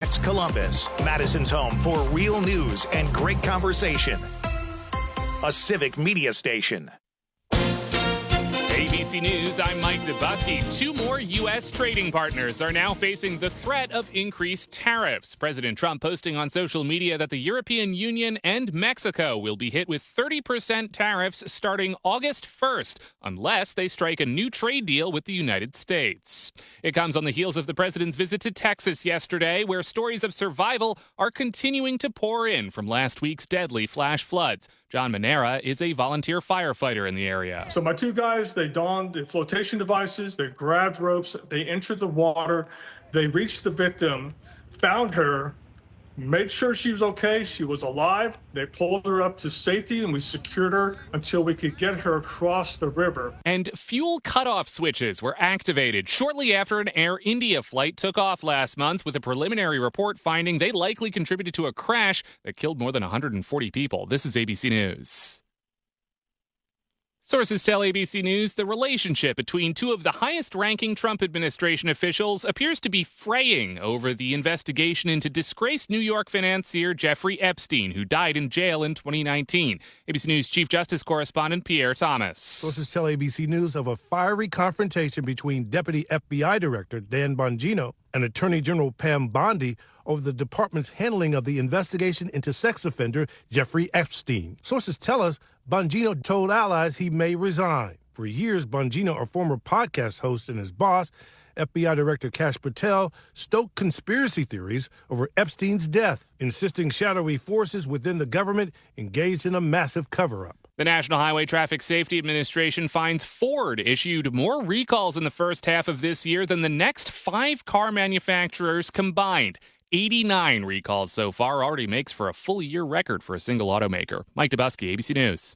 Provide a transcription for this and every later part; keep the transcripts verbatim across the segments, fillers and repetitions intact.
It's Columbus, Madison's home for real news and great conversation. A Civic Media station. A B C News, I'm Mike Dubusky. Two more U S trading partners are now facing the threat of increased tariffs. President Trump posting on social media that the European Union and Mexico will be hit with thirty percent tariffs starting August first, unless they strike a new trade deal with the United States. It comes on the heels of the president's visit to Texas yesterday, where stories of survival are continuing to pour in from last week's deadly flash floods. John Manera is a volunteer firefighter in the area. So my two guys, they donned the flotation devices, they grabbed ropes, they entered the water, they reached the victim, found her, made sure she was okay, she was alive. They pulled her up to safety and we secured her until we could get her across the river. And fuel cutoff switches were activated shortly after an Air India flight took off last month, with a preliminary report finding they likely contributed to a crash that killed more than one hundred forty people. This is A B C News. Sources tell A B C News the relationship between two of the highest-ranking Trump administration officials appears to be fraying over the investigation into disgraced New York financier Jeffrey Epstein, who died in jail in twenty nineteen. A B C News Chief Justice Correspondent Pierre Thomas. Sources tell A B C News of a fiery confrontation between Deputy F B I Director Dan Bongino and Attorney General Pam Bondi over the department's handling of the investigation into sex offender Jeffrey Epstein. Sources tell us Bongino told allies he may resign. For years, Bongino, a former podcast host, and his boss, F B I Director Kash Patel, stoked conspiracy theories over Epstein's death, insisting shadowy forces within the government engaged in a massive cover-up. The National Highway Traffic Safety Administration finds Ford issued more recalls in the first half of this year than the next five car manufacturers combined. eighty-nine recalls so far, already makes for a full-year record for a single automaker. Mike Dubusky, A B C News.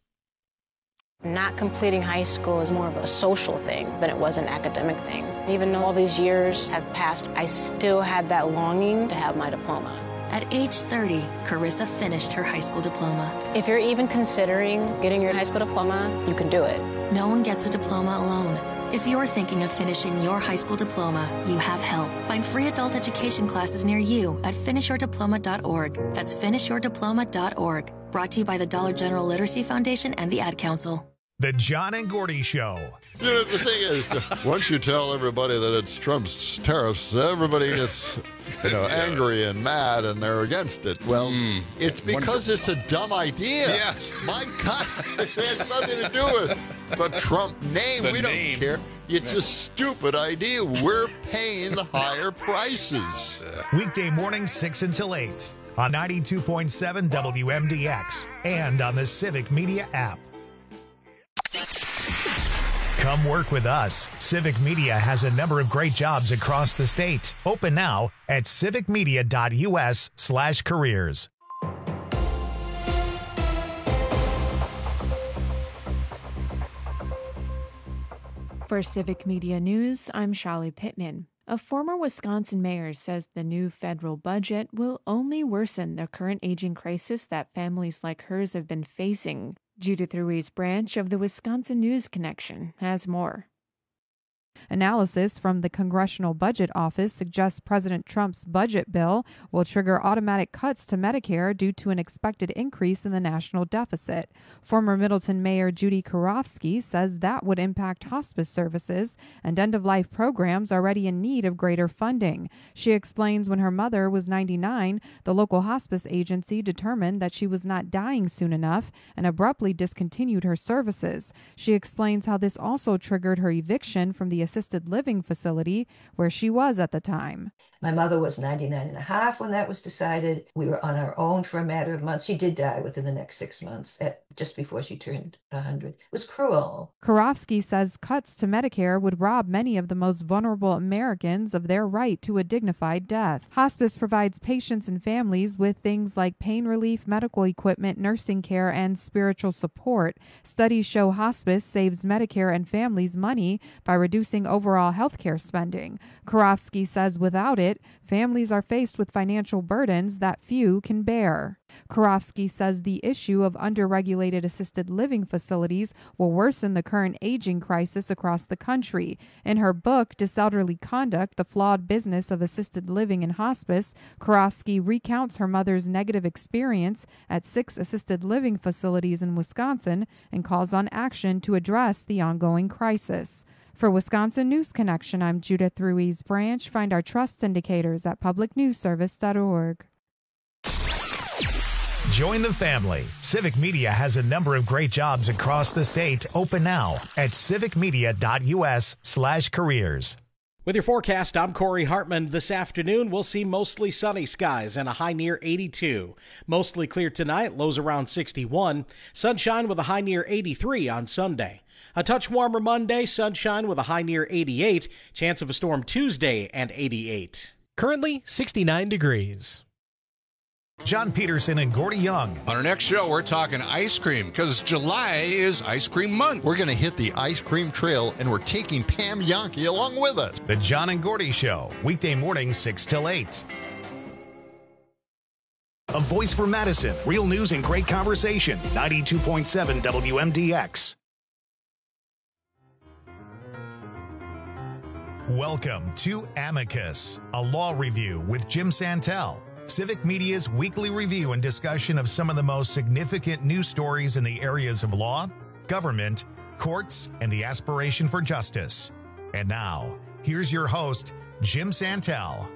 Not completing high school is more of a social thing than it was an academic thing. Even though all these years have passed, I still had that longing to have my diploma. At age thirty, Carissa finished her high school diploma. If you're even considering getting your high school diploma, you can do it. No one gets a diploma alone. If you're thinking of finishing your high school diploma, you have help. Find free adult education classes near you at finish your diploma dot org. That's finish your diploma dot org. Brought to you by the Dollar General Literacy Foundation and the Ad Council. The John and Gordy Show. You know, the thing is, once you tell everybody that it's Trump's tariffs, everybody gets, you know, angry and mad, and they're against it. Well, mm, it's because wonderful. It's a dumb idea. Yes. My God, it has nothing to do with the Trump name. The we name. don't care. It's a stupid idea. We're paying the higher prices. Weekday mornings, six until eight on ninety-two point seven W M D X and on the Civic Media app. Come work with us. Civic Media has a number of great jobs across the state. Open now at civic media dot U S slash careers. For Civic Media News, I'm Shali Pittman. A former Wisconsin mayor says the new federal budget will only worsen the current aging crisis that families like hers have been facing. Judith Ruiz Branch of the Wisconsin News Connection has more. Analysis from the Congressional Budget Office suggests President Trump's budget bill will trigger automatic cuts to Medicare due to an expected increase in the national deficit. Former Middleton Mayor Judy Karofsky says that would impact hospice services and end-of-life programs already in need of greater funding. She explains when her mother was ninety-nine, the local hospice agency determined that she was not dying soon enough and abruptly discontinued her services. She explains how this also triggered her eviction from the assisted living facility where she was at the time. My mother was ninety-nine and a half when that was decided. We were on our own for a matter of months. She did die within the next six months, at, just before she turned one hundred. It was cruel. Karofsky says cuts to Medicare would rob many of the most vulnerable Americans of their right to a dignified death. Hospice provides patients and families with things like pain relief, medical equipment, nursing care, and spiritual support. Studies show hospice saves Medicare and families money by reducing increasing overall healthcare spending. Karofsky says without it, families are faced with financial burdens that few can bear. Karofsky says the issue of underregulated assisted living facilities will worsen the current aging crisis across the country. In her book, Diselderly Conduct, The Flawed Business of Assisted Living and Hospice, Karofsky recounts her mother's negative experience at six assisted living facilities in Wisconsin and calls on action to address the ongoing crisis. For Wisconsin News Connection, I'm Judith Ruiz Branch. Find our trust indicators at public news service dot org. Join the family. Civic Media has a number of great jobs across the state open now at civic media dot u s slash careers. With your forecast, I'm Corey Hartman. This afternoon, we'll see mostly sunny skies and a high near eighty-two. Mostly clear tonight, lows around sixty-one. Sunshine with a high near eighty-three on Sunday. A touch warmer Monday, sunshine with a high near eighty-eight. Chance of a storm Tuesday and eighty-eight. Currently sixty-nine degrees. John Peterson and Gordy Young. On our next show, we're talking ice cream because July is ice cream month. We're going to hit the ice cream trail, and we're taking Pam Yankee along with us. The John and Gordy Show, weekday mornings six till eight. A voice for Madison, real news and great conversation. ninety-two point seven W M D X. Welcome to Amicus, a law review with Jim Santel. Civic Media's weekly review and discussion of some of the most significant news stories in the areas of law, government, courts, and the aspiration for justice. And now, here's your host, Jim Santel.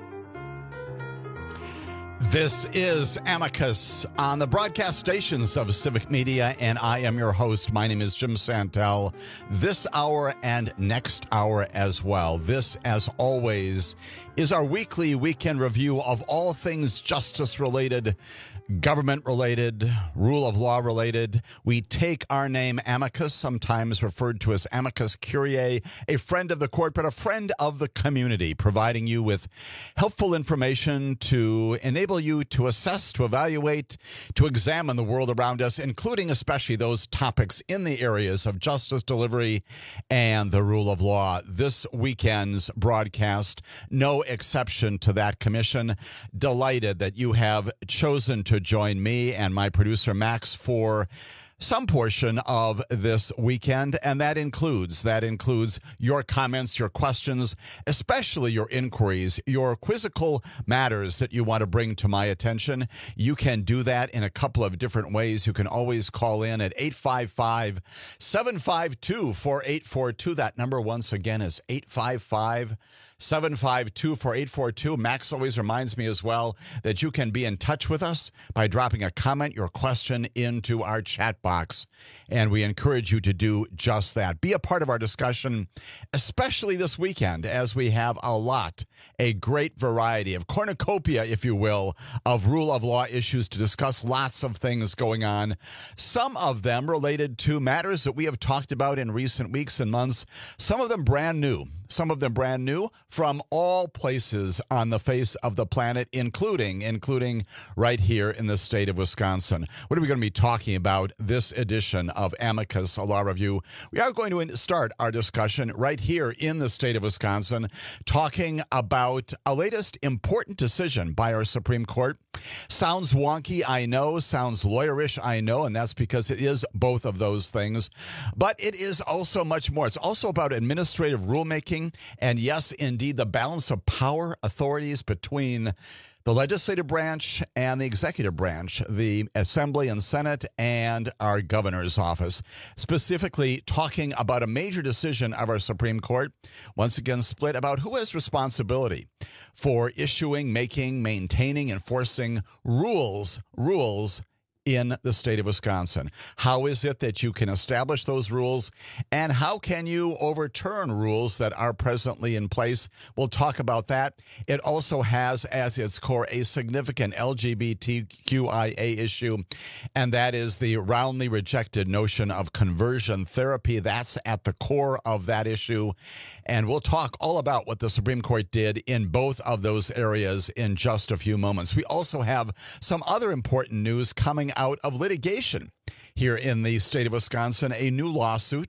This is Amicus on the broadcast stations of Civic Media, and I am your host. My name is Jim Santel. This hour and next hour as well. This, as always, is our weekly weekend review of all things justice-related, government-related, rule of law-related. We take our name Amicus, sometimes referred to as Amicus Curiae, a friend of the court, but a friend of the community, providing you with helpful information to enable you to assess, to evaluate, to examine the world around us, including especially those topics in the areas of justice delivery and the rule of law. This weekend's broadcast, no exception to that commission. Delighted that you have chosen to join me and my producer Max for some portion of this weekend, and that includes that includes your comments, your questions, especially your inquiries, your quizzical matters that you want to bring to my attention. You can do that in a couple of different ways. You can always call in at eight five five, seven five two, four eight four two. That number once again is eight five five, seven five two, four eight four two. Max always reminds me as well that you can be in touch with us by dropping a comment, your question, into our chat box. Box, and we encourage you to do just that. Be a part of our discussion, especially this weekend, as we have a lot, a great variety of cornucopia, if you will, of rule of law issues to discuss. Lots of things going on, some of them related to matters that we have talked about in recent weeks and months, some of them brand new. Some of them brand new from all places on the face of the planet, including including right here in the state of Wisconsin. What are we going to be talking about this edition of Amicus, a law review? We are going to start our discussion right here in the state of Wisconsin, talking about a latest important decision by our Supreme Court. Sounds wonky, I know. Sounds lawyerish, I know, and that's because it is both of those things. But it is also much more. It's also about administrative rulemaking, and yes, indeed, the balance of power authorities between the legislative branch and the executive branch, the Assembly and Senate, and our governor's office. Specifically talking about a major decision of our Supreme Court, once again split about who has responsibility for issuing, making, maintaining, enforcing rules, rules in the state of Wisconsin. How is it that you can establish those rules, and how can you overturn rules that are presently in place? We'll talk about that. It also has as its core a significant L G B T Q I A issue, and that is the roundly rejected notion of conversion therapy. That's at the core of that issue, and we'll talk all about what the Supreme Court did in both of those areas in just a few moments. We also have some other important news coming out of litigation here in the state of Wisconsin, a new lawsuit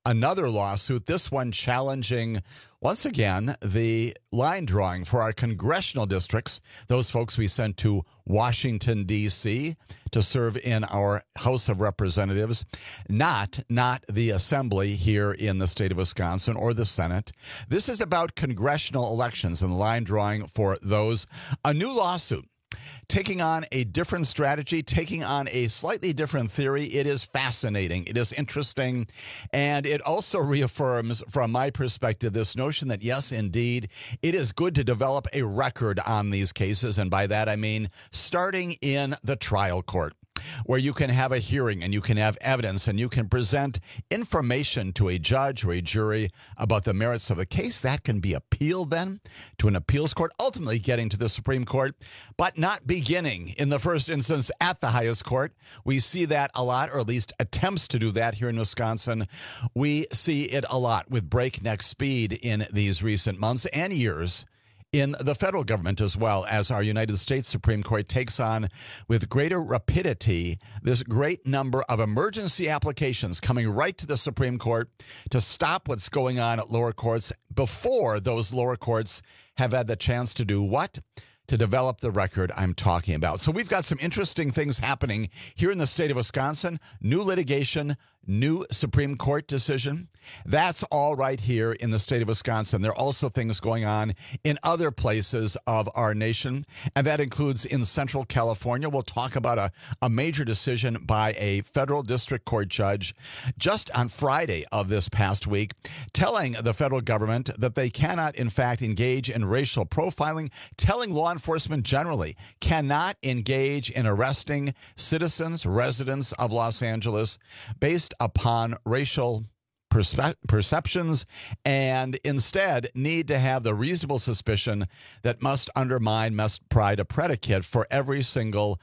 another lawsuit, this one challenging, once again, the line drawing for our congressional districts, those folks we sent to Washington, D C to serve in our House of Representatives, not, not the Assembly here in the state of Wisconsin or the Senate. This is about congressional elections and the line drawing for those. A new lawsuit taking on a different strategy, taking on a slightly different theory. It is fascinating. It is interesting. And it also reaffirms, from my perspective, this notion that, yes, indeed, it is good to develop a record on these cases. And by that, I mean starting in the trial court, where you can have a hearing and you can have evidence and you can present information to a judge or a jury about the merits of the case. That can be appealed then to an appeals court, ultimately getting to the Supreme Court, but not beginning in the first instance at the highest court. We see that a lot, or at least attempts to do that here in Wisconsin. We see it a lot with breakneck speed in these recent months and years in the federal government, as well as our United States Supreme Court takes on with greater rapidity this great number of emergency applications coming right to the Supreme Court to stop what's going on at lower courts before those lower courts have had the chance to do what? To develop the record I'm talking about. So we've got some interesting things happening here in the state of Wisconsin. New litigation, new Supreme Court decision. That's all right here in the state of Wisconsin. There are also things going on in other places of our nation, and that includes in Central California. We'll talk about a, a major decision by a federal district court judge just on Friday of this past week, telling the federal government that they cannot, in fact, engage in racial profiling, telling law enforcement generally cannot engage in arresting citizens, residents of Los Angeles based upon racial Perspe- perceptions, and instead need to have the reasonable suspicion that must undermine, must provide a predicate for every single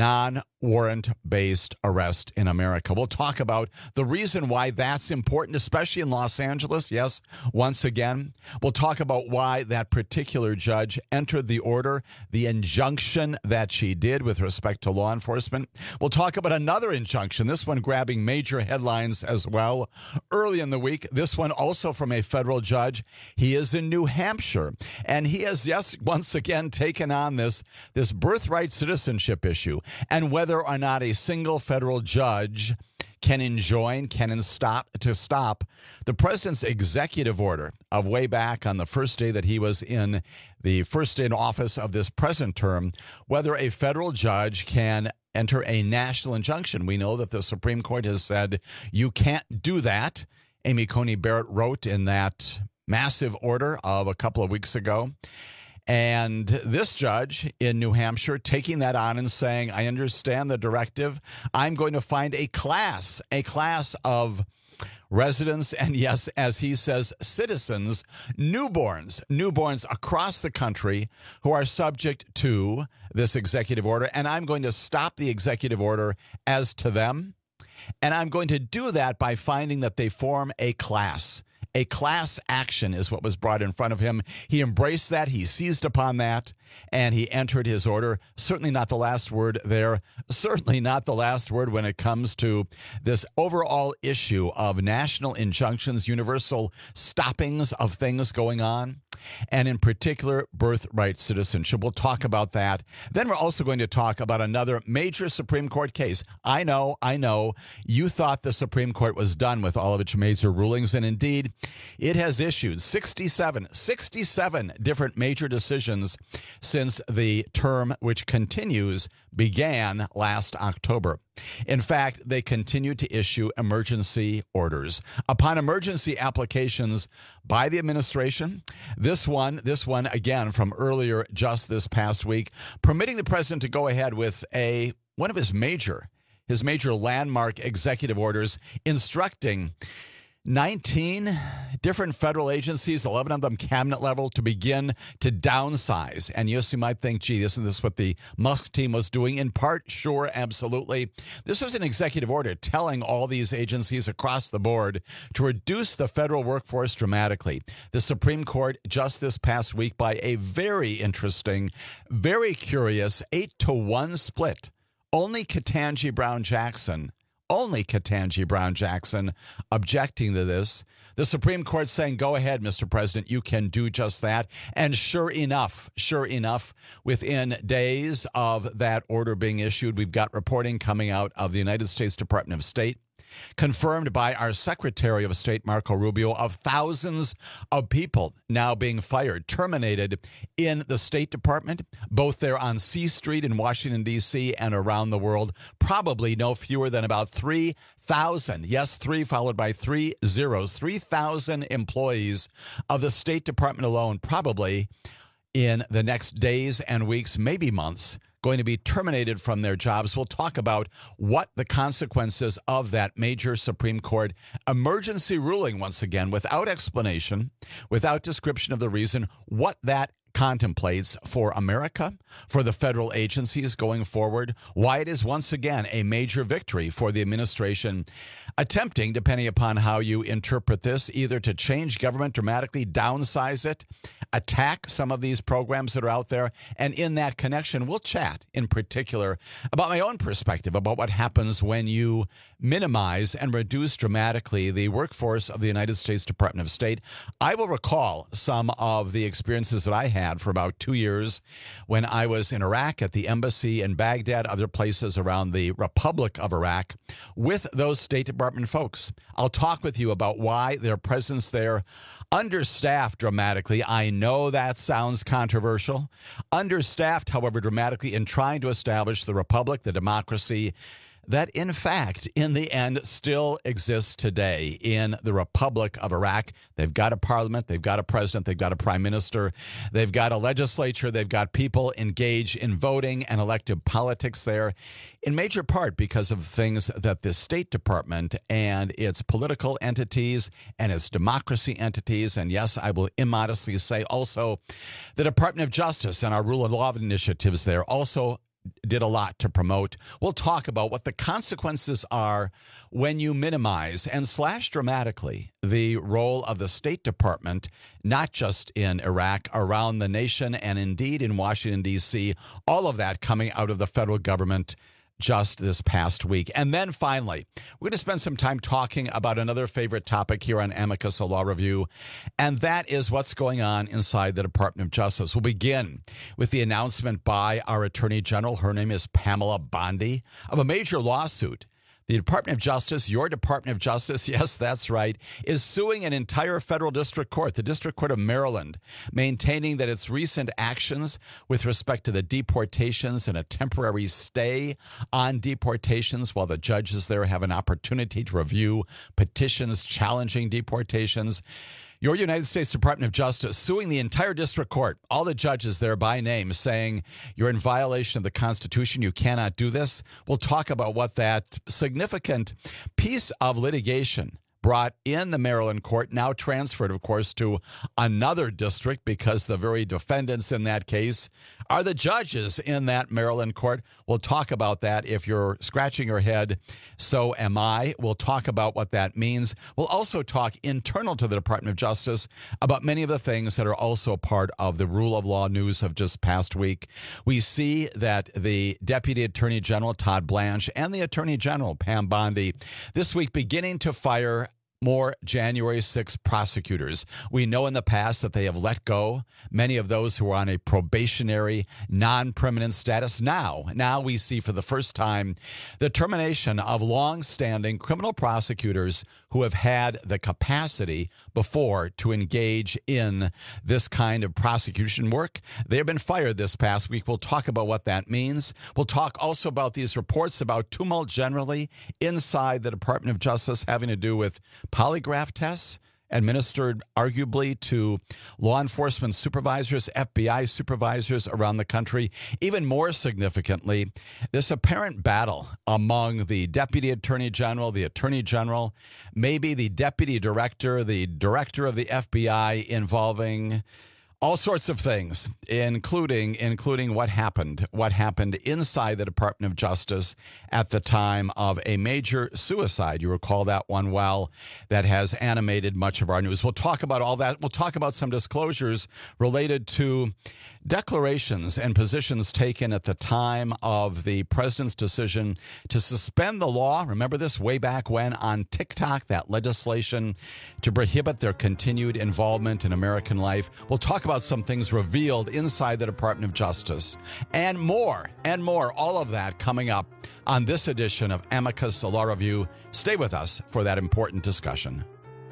non-warrant-based arrest in America. We'll talk about the reason why that's important, especially in Los Angeles. Yes, once again, we'll talk about why that particular judge entered the order, the injunction that she did with respect to law enforcement. We'll talk about another injunction, this one grabbing major headlines as well. Early in the week, this one also from a federal judge. He is in New Hampshire, and he has, yes, once again taken on this, this birthright citizenship issue and whether or not a single federal judge can enjoin, can stop to stop the president's executive order of way back on the first day that he was in the first day in office of this present term, whether a federal judge can enter a national injunction. We know that the Supreme Court has said you can't do that. Amy Coney Barrett wrote in that massive order of a couple of weeks ago. And this judge in New Hampshire taking that on and saying, I understand the directive. I'm going to find a class, a class of residents, and yes, as he says, citizens, newborns, newborns across the country who are subject to this executive order. And I'm going to stop the executive order as to them. And I'm going to do that by finding that they form a class. A class action is what was brought in front of him. He embraced that. He seized upon that, and he entered his order. Certainly not the last word there. Certainly not the last word when it comes to this overall issue of national injunctions, universal stoppings of things going on, and in particular, birthright citizenship. We'll talk about that. Then we're also going to talk about another major Supreme Court case. I know, I know, you thought the Supreme Court was done with all of its major rulings, and indeed, it has issued sixty-seven, sixty-seven different major decisions since the term, which continues, began last October. In fact, they continue to issue emergency orders upon emergency applications by the administration. This one, this one again from earlier just this past week, permitting the president to go ahead with a one of his major, his major landmark executive orders instructing nineteen different federal agencies, eleven of them cabinet level, to begin to downsize. And yes, you might think, gee, isn't this what the Musk team was doing? In part, sure, absolutely. This was an executive order telling all these agencies across the board to reduce the federal workforce dramatically. The Supreme Court just this past week, by a very interesting, very curious eight to one split, only Ketanji Brown Jackson only Ketanji Brown Jackson objecting to this. The Supreme Court saying, go ahead, Mister President, you can do just that. And sure enough, sure enough, within days of that order being issued, we've got reporting coming out of the United States Department of State, confirmed by our Secretary of State, Marco Rubio, of thousands of people now being fired, terminated in the State Department, both there on C Street in Washington, D C and around the world, probably no fewer than about three thousand. Yes, three followed by three zeros. three thousand employees of the State Department alone, probably in the next days and weeks, maybe months, going to be terminated from their jobs. We'll talk about what the consequences of that major Supreme Court emergency ruling, once again, without explanation, without description of the reason, what that contemplates for America, for the federal agencies going forward, why it is once again a major victory for the administration attempting, depending upon how you interpret this, either to change government dramatically, downsize it, attack some of these programs that are out there. And in that connection, we'll chat in particular about my own perspective about what happens when you minimize and reduce dramatically the workforce of the United States Department of State. I will recall some of the experiences that I had for about two years when I was in Iraq at the embassy in Baghdad, other places around the Republic of Iraq, with those State Department folks. I'll talk with you about why their presence there, understaffed dramatically. I know that sounds controversial. Understaffed, however, dramatically in trying to establish the Republic, the democracy that, in fact, in the end, still exists today in the Republic of Iraq. They've got a parliament, they've got a president, they've got a prime minister, they've got a legislature, they've got people engaged in voting and elective politics there, in major part because of things that the State Department and its political entities and its democracy entities, and yes, I will immodestly say also the Department of Justice and our rule of law initiatives there also did a lot to promote. We'll talk about what the consequences are when you minimize and slash dramatically the role of the State Department, not just in Iraq, around the nation, and indeed in Washington, D C, all of that coming out of the federal government just this past week. And then finally, we're going to spend some time talking about another favorite topic here on Amicus, a Law Review, and that is what's going on inside the Department of Justice. We'll begin with the announcement by our Attorney General, her name is Pamela Bondi, of a major lawsuit. The Department of Justice, your Department of Justice, yes, that's right, is suing an entire federal district court, the District Court of Maryland, maintaining that its recent actions with respect to the deportations and a temporary stay on deportations while the judges there have an opportunity to review petitions challenging deportations. Your United States Department of Justice suing the entire district court, all the judges there by name, saying you're in violation of the Constitution. You cannot do this. We'll talk about what that significant piece of litigation brought in the Maryland court, now transferred, of course, to another district because the very defendants in that case are the judges in that Maryland court. We'll talk about that. If you're scratching your head, so am I. We'll talk about what that means. We'll also talk internal to the Department of Justice about many of the things that are also part of the rule of law news of just past week. We see that the Deputy Attorney General, Todd Blanche, and the Attorney General, Pam Bondi, this week beginning to fire more January sixth prosecutors. We know in the past that they have let go many of those who are on a probationary, non-permanent status. Now, now we see for the first time the termination of long-standing criminal prosecutors who have had the capacity before to engage in this kind of prosecution work. They have been fired this past week. We'll talk about what that means. We'll talk also about these reports about tumult generally inside the Department of Justice having to do with polygraph tests administered arguably to law enforcement supervisors, F B I supervisors around the country. Even more significantly, this apparent battle among the Deputy Attorney General, the Attorney General, maybe the Deputy Director, the Director of the F B I, involving All sorts of things, including including what happened, what happened inside the Department of Justice at the time of a major suicide. You recall that one well, that has animated much of our news. We'll talk about all that. We'll talk about some disclosures related to declarations and positions taken at the time of the president's decision to suspend the law. Remember this way back when on TikTok, that legislation to prohibit their continued involvement in American life. We'll talk about some things revealed inside the Department of Justice and more and more. All of that coming up on this edition of Amicus Law Review. Stay with us for that important discussion.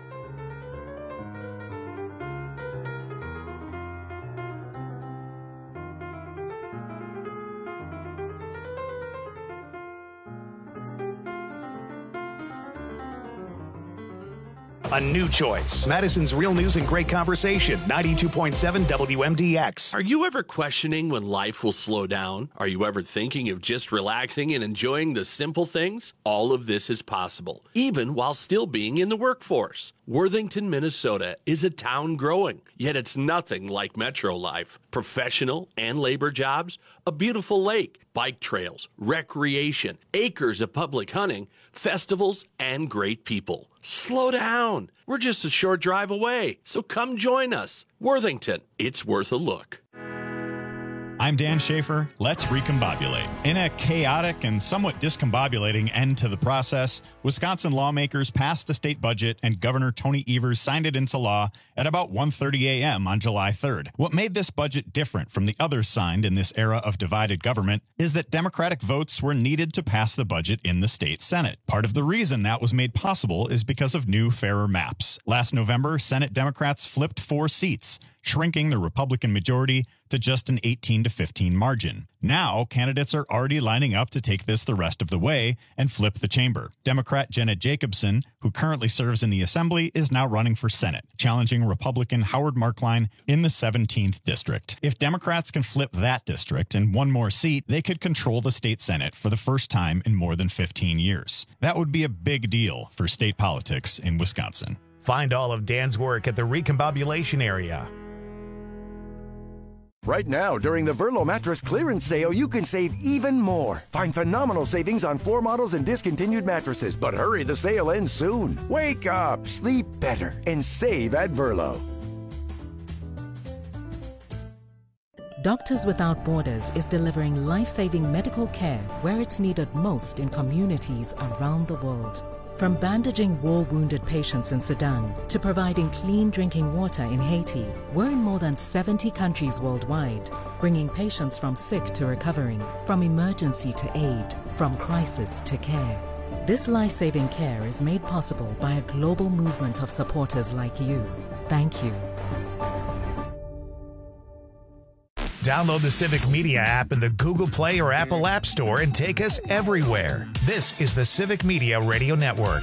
A new choice. Madison's Real News and Great Conversation, ninety-two point seven W M D X. Are you ever questioning when life will slow down? Are you ever thinking of just relaxing and enjoying the simple things? All of this is possible, even while still being in the workforce. Worthington, Minnesota is a town growing, yet it's nothing like metro life. Professional and labor jobs, a beautiful lake, bike trails, recreation, acres of public hunting, festivals, and great people. Slow down. We're just a short drive away, so come join us. Worthington, it's worth a look. I'm Dan Schaefer. Let's recombobulate. In a chaotic and somewhat discombobulating end to the process, Wisconsin lawmakers passed a state budget and Governor Tony Evers signed it into law at about one thirty a.m. on July third. What made this budget different from the others signed in this era of divided government is that Democratic votes were needed to pass the budget in the state Senate. Part of the reason that was made possible is because of new, fairer maps. Last November, Senate Democrats flipped four seats, shrinking the Republican majority to just an eighteen to fifteen margin. Now, candidates are already lining up to take this the rest of the way and flip the chamber. Democrat Jenna Jacobson, who currently serves in the Assembly, is now running for Senate, challenging Republican Howard Markline in the seventeenth district. If Democrats can flip that district and one more seat, they could control the state Senate for the first time in more than fifteen years. That would be a big deal for state politics in Wisconsin. Find all of Dan's work at the Recombobulation area. Right now, during the Verlo mattress clearance sale, you can save even more. Find phenomenal savings on floor models and discontinued mattresses. But hurry, the sale ends soon. Wake up, sleep better, and save at Verlo. Doctors Without Borders is delivering life-saving medical care where it's needed most in communities around the world. From bandaging war-wounded patients in Sudan to providing clean drinking water in Haiti, we're in more than seventy countries worldwide, bringing patients from sick to recovering, from emergency to aid, from crisis to care. This life-saving care is made possible by a global movement of supporters like you. Thank you. Download the Civic Media app in the Google Play or Apple App Store and take us everywhere. This is the Civic Media Radio Network.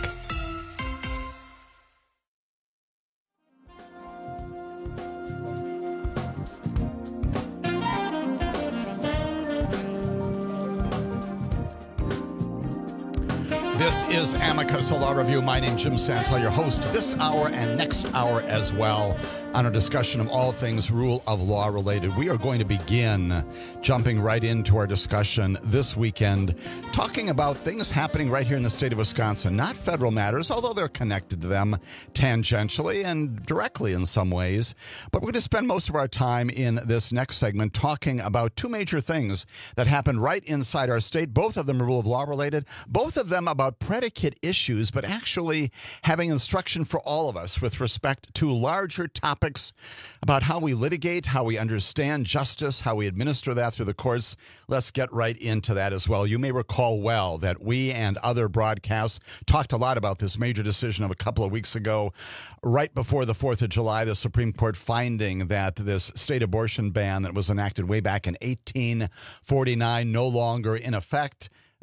This is Amicus Law Review. My name's Jim Santel, your host this hour and next hour as well on a discussion of all things rule of law related. We are going to begin jumping right into our discussion this weekend, talking about things happening right here in the state of Wisconsin, not federal matters, although they're connected to them tangentially and directly in some ways. But we're going to spend most of our time in this next segment talking about two major things that happened right inside our state, both of them rule of law related, both of them about predicate issues, but actually having instruction for all of us with respect to larger topics about how we litigate, how we understand justice, how we administer that through the courts. Let's get right into that as well. You may recall well that we and other broadcasts talked a lot about this major decision of a couple of weeks ago, right before the fourth of July, the Supreme Court finding that this state abortion ban that was enacted way back in eighteen forty-nine no longer in effect.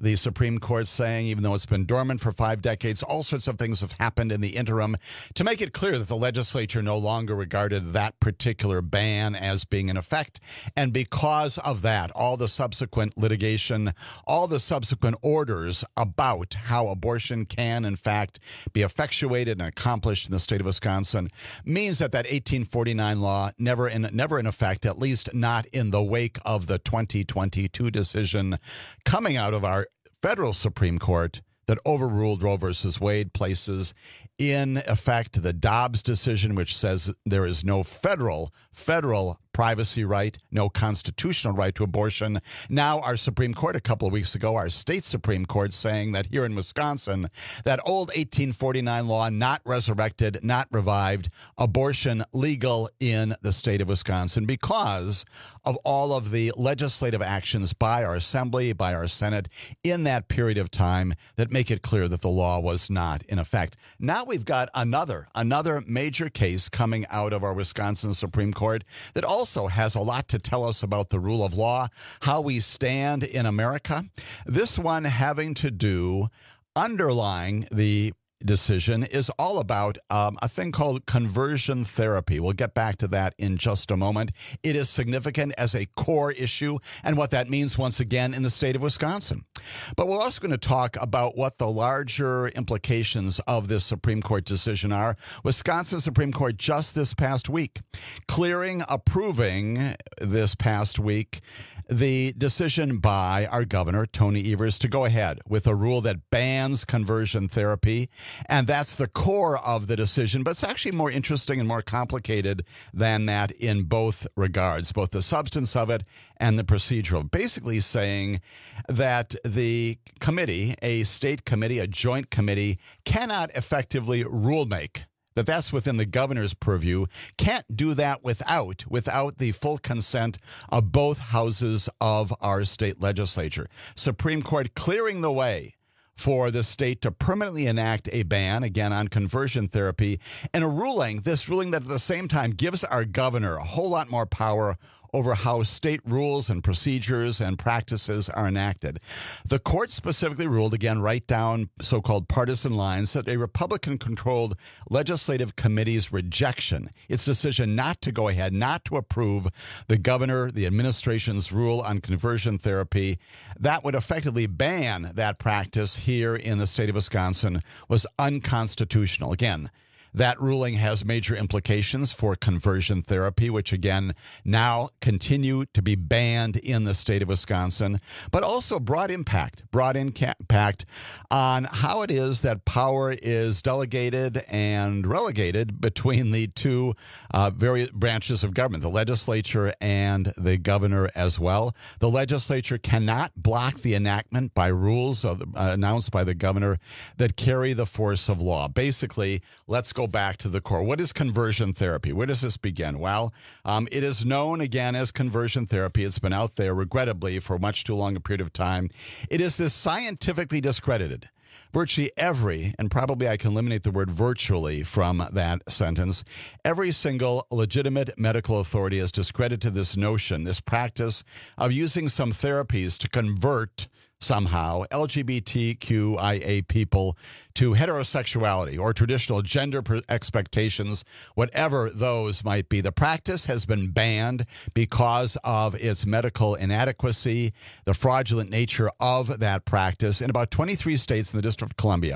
The Supreme Court saying, even though it's been dormant for five decades, all sorts of things have happened in the interim to make it clear that the legislature no longer regarded that particular ban as being in effect. And because of that, all the subsequent litigation, all the subsequent orders about how abortion can, in fact, be effectuated and accomplished in the state of Wisconsin means that that eighteen forty-nine law never in never in effect, at least not in the wake of the twenty twenty-two decision coming out of our federal Supreme Court that overruled Roe versus Wade, places in effect the Dobbs decision, which says there is no federal federal privacy right, no constitutional right to abortion. Now our Supreme Court, a couple of weeks ago, our state Supreme Court saying that here in Wisconsin, that old eighteen forty-nine law not resurrected, not revived, abortion legal in the state of Wisconsin because of all of the legislative actions by our Assembly, by our Senate in that period of time that make it clear that the law was not in effect. Now we've got another, another major case coming out of our Wisconsin Supreme Court that also has a lot to tell us about the rule of law, how we stand in America. This one having to do, underlying the decision, is all about um, a thing called conversion therapy. We'll get back to that in just a moment. It is significant as a core issue and what that means once again in the state of Wisconsin. But we're also going to talk about what the larger implications of this Supreme Court decision are. Wisconsin Supreme Court just this past week, clearing, approving this past week, the decision by our governor, Tony Evers, to go ahead with a rule that bans conversion therapy. And that's the core of the decision. But it's actually more interesting and more complicated than that in both regards, both the substance of it and the procedural. Basically saying that the committee, a state committee, a joint committee, cannot effectively rule make. That that's within the governor's purview, can't do that without without the full consent of both houses of our state legislature. Supreme Court clearing the way for the state to permanently enact a ban, again, on conversion therapy, and a ruling, this ruling that at the same time gives our governor a whole lot more power over how state rules and procedures and practices are enacted. The court specifically ruled, again, right down so-called partisan lines, that a Republican-controlled legislative committee's rejection, its decision not to go ahead, not to approve the governor, the administration's rule on conversion therapy, that would effectively ban that practice here in the state of Wisconsin, was unconstitutional. Again, that ruling has major implications for conversion therapy, which, again, now continue to be banned in the state of Wisconsin, but also broad impact, broad impact on how it is that power is delegated and relegated between the two uh, various branches of government, the legislature and the governor as well. The legislature cannot block the enactment by rules of, uh, announced by the governor that carry the force of law. Basically, let's go Go back to the core. What is conversion therapy? Where does this begin? Well, um, it is known again as conversion therapy. It's been out there, regrettably, for much too long a period of time. It is this scientifically discredited. Virtually every, and probably I can eliminate the word virtually from that sentence, every single legitimate medical authority has discredited this notion, this practice of using some therapies to convert somehow L G B T Q I A people to heterosexuality or traditional gender expectations, whatever those might be. The practice has been banned because of its medical inadequacy, the fraudulent nature of that practice in about twenty-three states in the District of Columbia.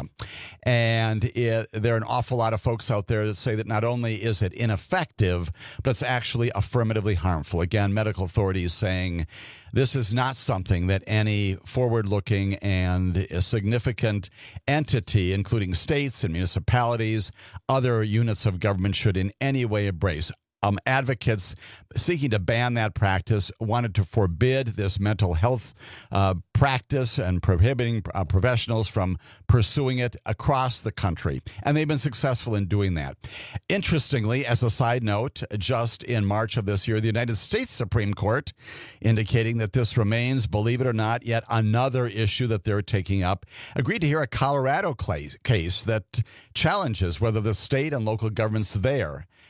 And it, there are an awful lot of folks out there that say that not only is it ineffective, but it's actually affirmatively harmful. Again, medical authorities saying this is not something that any forward-looking and a significant entity, including states and municipalities, other units of government, should in any way embrace. Um, advocates seeking to ban that practice wanted to forbid this mental health uh, practice and prohibiting uh, professionals from pursuing it across the country. And they've been successful in doing that. Interestingly, as a side note, just in March of this year, the United States Supreme Court indicating that this remains, believe it or not, yet another issue that they're taking up, agreed to hear a Colorado case that challenges whether the state and local governments there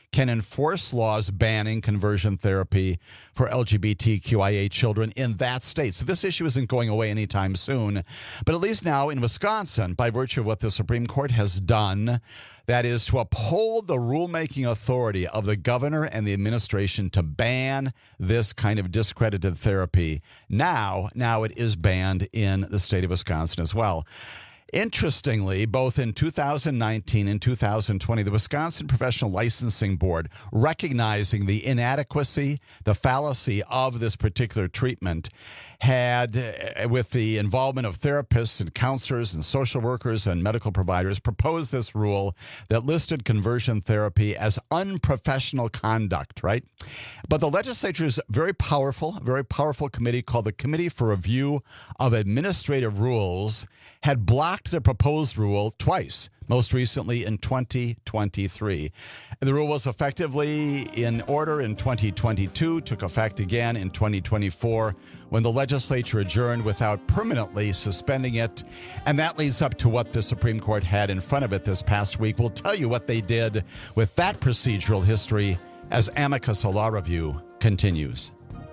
can enforce laws banning conversion therapy for L G B T Q I A children in that state. So this issue isn't going away anytime soon. But at least now in Wisconsin, by virtue of what the Supreme Court has done, that is to uphold the rulemaking authority of the governor and the administration to ban this kind of discredited therapy. Now, now it is banned in the state of Wisconsin as well. Interestingly, both in two thousand nineteen and two thousand twenty, the Wisconsin Professional Licensing Board, recognizing the inadequacy, the fallacy of this particular treatment, had, uh, with the involvement of therapists and counselors and social workers and medical providers, proposed this rule that listed conversion therapy as unprofessional conduct, right? But the legislature's very powerful, very powerful committee called the Committee for Review of Administrative Rules had blocked the proposed rule twice, most recently in twenty twenty-three. The rule was effectively in order in twenty twenty-two, took effect again in twenty twenty-four when the legislature adjourned without permanently suspending it. And that leads up to what the Supreme Court had in front of it this past week. We'll tell you what they did with that procedural history as Amicus, a law review, continues.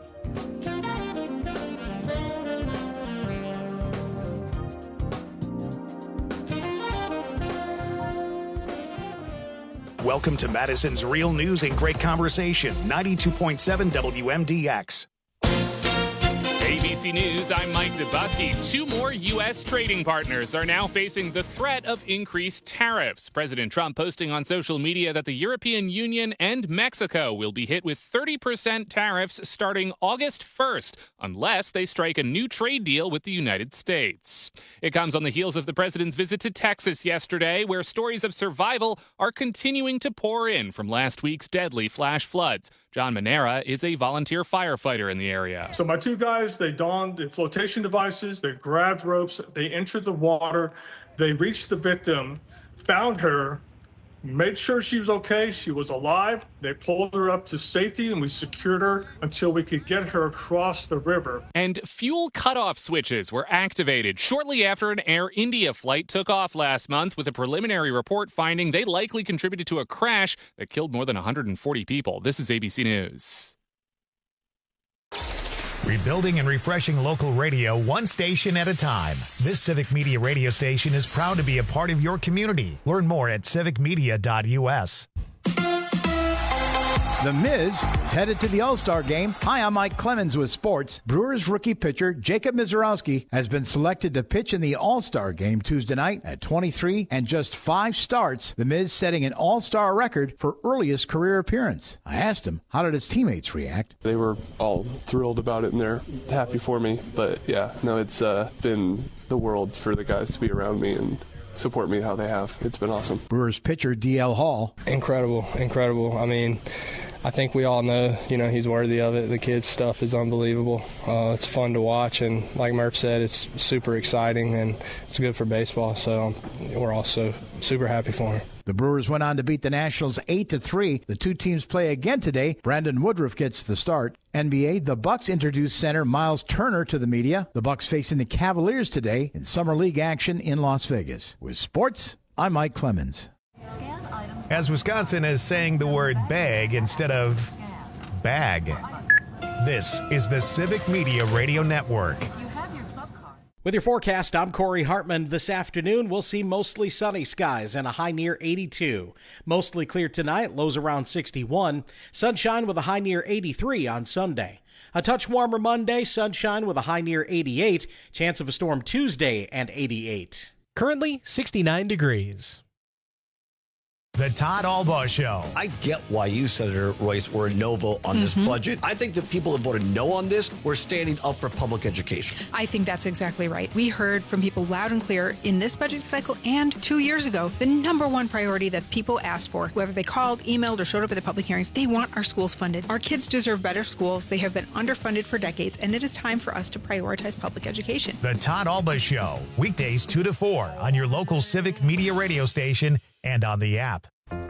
Welcome to Madison's Real News and Great Conversation, ninety-two point seven W M D X. A B C News, I'm Mike Dubusky. Two more U S trading partners are now facing the threat of increased tariffs. President Trump posting on social media that the European Union and Mexico will be hit with thirty percent tariffs starting August first, unless they strike a new trade deal with the United States. It comes on the heels of the president's visit to Texas yesterday, where stories of survival are continuing to pour in from last week's deadly flash floods. John Manera is a volunteer firefighter in the area. So my two guys, they donned the flotation devices, they grabbed ropes, they entered the water, they reached the victim, found her, made sure she was okay, she was alive. They pulled her up to safety and we secured her until we could get her across the river. And fuel cutoff switches were activated shortly after an Air India flight took off last month, with a preliminary report finding they likely contributed to a crash that killed more than one hundred forty people. This is A B C News. Rebuilding and refreshing local radio one station at a time. This Civic Media radio station is proud to be a part of your community. Learn more at civic media dot U S. The Miz is headed to the All-Star game. Hi, I'm Mike Clemens with sports. Brewers rookie pitcher Jacob Misiorowski has been selected to pitch in the All-Star game Tuesday night at twenty-three and just five starts. The Miz setting an All-Star record for earliest career appearance. I asked him, how did his teammates react? They were all thrilled about it and they're happy for me. But yeah, no, it's uh, been the world for the guys to be around me and support me how they have. It's been awesome. Brewers pitcher D L Hall. Incredible, incredible. I mean, I think we all know, you know, he's worthy of it. The kid's stuff is unbelievable. Uh, it's fun to watch, and like Murph said, it's super exciting, and it's good for baseball, so we're also super happy for him. The Brewers went on to beat the Nationals eight to three. The two teams play again today. Brandon Woodruff gets the start. N B A, the Bucks introduced center Miles Turner to the media. The Bucks facing the Cavaliers today in Summer League action in Las Vegas. With sports, I'm Mike Clemens. As Wisconsin is saying the word bag instead of bag. This is the Civic Media Radio Network. With your forecast, I'm Corey Hartman. This afternoon, we'll see mostly sunny skies and a high near eighty-two. Mostly clear tonight, lows around sixty-one. Sunshine with a high near eighty-three on Sunday. A touch warmer Monday, sunshine with a high near eighty-eight. Chance of a storm Tuesday and eighty-eight. Currently sixty-nine degrees. The Todd Albaugh Show. I get why you, Senator Royce, were a no vote on this Mm-hmm. budget. I think the people that voted no on this were standing up for public education. I think that's exactly right. We heard from people loud and clear in this budget cycle and two years ago, the number one priority that people asked for, whether they called, emailed, or showed up at the public hearings, they want our schools funded. Our kids deserve better schools. They have been underfunded for decades, and it is time for us to prioritize public education. The Todd Albaugh Show, weekdays two to four on your local Civic Media radio station and on the app. Mommy,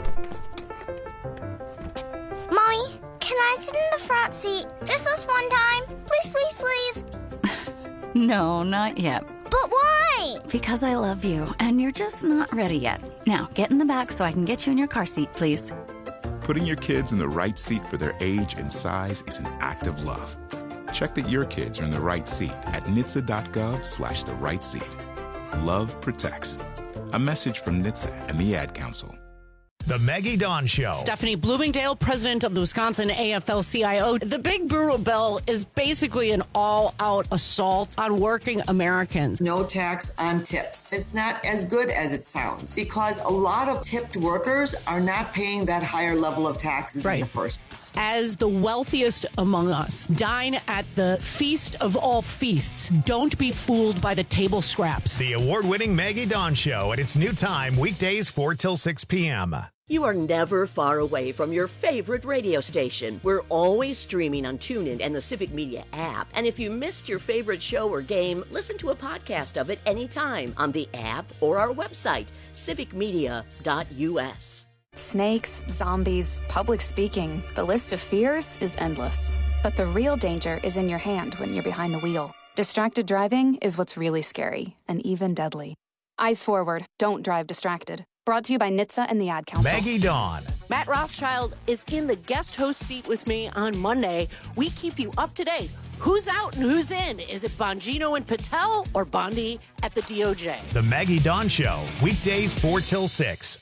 can I sit in the front seat just this one time? Please, please, please. No, not yet. But why? Because I love you, and you're just not ready yet. Now, get in the back so I can get you in your car seat, please. Putting your kids in the right seat for their age and size is an act of love. Check that your kids are in the right seat at N H T S A dot gov slash the right seat. Love protects. A message from N H T S A and the Ad Council. The Maggie Dawn Show. Stephanie Bloomingdale, president of the Wisconsin A F L C I O. The Big Brutal Bill is basically an all-out assault on working Americans. No tax on tips. It's not as good as it sounds because a lot of tipped workers are not paying that higher level of taxes right. in the first place. As the wealthiest among us, dine at the feast of all feasts. Don't be fooled by the table scraps. The award-winning Maggie Dawn Show at its new time, weekdays four till six p.m. You are never far away from your favorite radio station. We're always streaming on TuneIn and the Civic Media app. And if you missed your favorite show or game, listen to a podcast of it anytime on the app or our website, civic media dot u s. Snakes, zombies, public speaking. The list of fears is endless. But the real danger is in your hand when you're behind the wheel. Distracted driving is what's really scary and even deadly. Eyes forward. Don't drive distracted. Brought to you by N H T S A and the Ad Council. Maggie Dawn. Matt Rothschild is in the guest host seat with me on Monday. We keep you up to date. Who's out and who's in? Is it Bongino and Patel or Bondi at the D O J? The Maggie Dawn Show, weekdays four till six.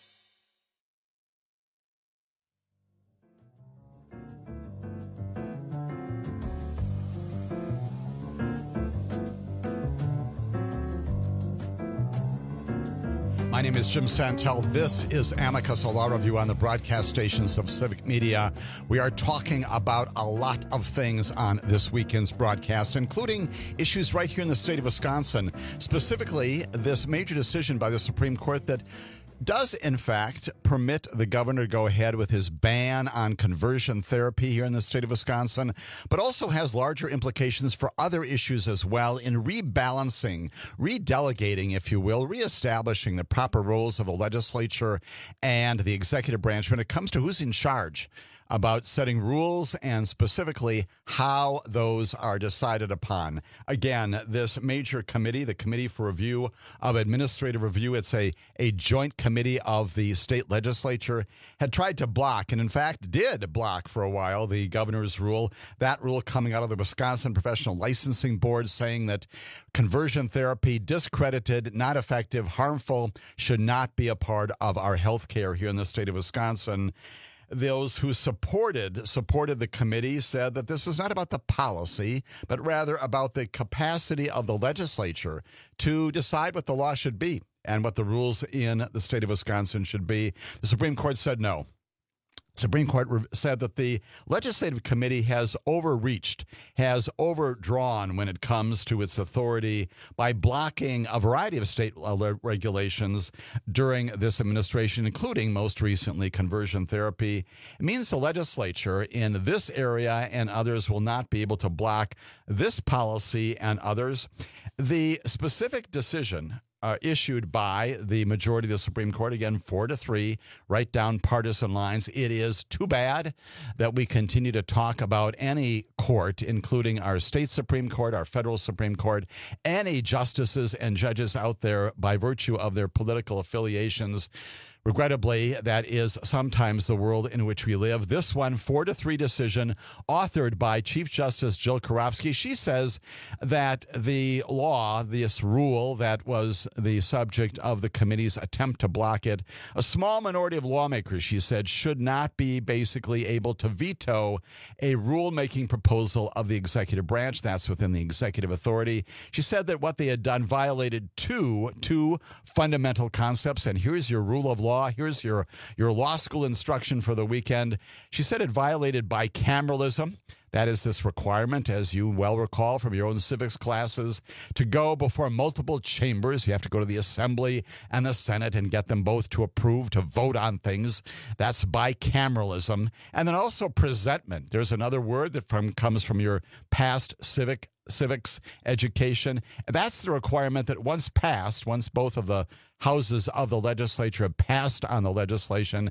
My name is Jim Santel. This is Amicus, a law review on the broadcast stations of Civic Media. We are talking about a lot of things on this weekend's broadcast, including issues right here in the state of Wisconsin, specifically this major decision by the Supreme Court that does, in fact, permit the governor to go ahead with his ban on conversion therapy here in the state of Wisconsin, but also has larger implications for other issues as well in rebalancing, redelegating, if you will, reestablishing the proper roles of the legislature and the executive branch when it comes to who's in charge about setting rules and specifically how those are decided upon. Again, this major committee, the Committee for Review of Administrative Review, it's a, a joint committee of the state legislature, had tried to block, and in fact did block for a while, the governor's rule. That rule coming out of the Wisconsin Professional Licensing Board saying that conversion therapy, discredited, not effective, harmful, should not be a part of our health care here in the state of Wisconsin. Those who supported supported the committee said that this is not about the policy, but rather about the capacity of the legislature to decide what the law should be and what the rules in the state of Wisconsin should be. The Supreme Court said no. Supreme Court said that the legislative committee has overreached, has overdrawn when it comes to its authority by blocking a variety of state regulations during this administration, including most recently conversion therapy. It means the legislature in this area and others will not be able to block this policy and others. The specific decision Uh, issued by the majority of the Supreme Court, again, four to three, right down partisan lines. It is too bad that we continue to talk about any court, including our state Supreme Court, our federal Supreme Court, any justices and judges out there by virtue of their political affiliations. Regrettably, that is sometimes the world in which we live. This one, four to three decision, authored by Chief Justice Jill Karofsky. She says that the law, this rule that was the subject of the committee's attempt to block it, a small minority of lawmakers, she said, should not be basically able to veto a rulemaking proposal of the executive branch. That's within the executive authority. She said that what they had done violated two, two fundamental concepts, and here's your rule of law. Here's your, your law school instruction for the weekend. She said it violated bicameralism. That is this requirement, as you well recall from your own civics classes, to go before multiple chambers. You have to go to the Assembly and the Senate and get them both to approve, to vote on things. That's bicameralism. And then also presentment. There's another word that from, comes from your past civic civics education. That's the requirement that once passed, once both of the houses of the legislature have passed on the legislation,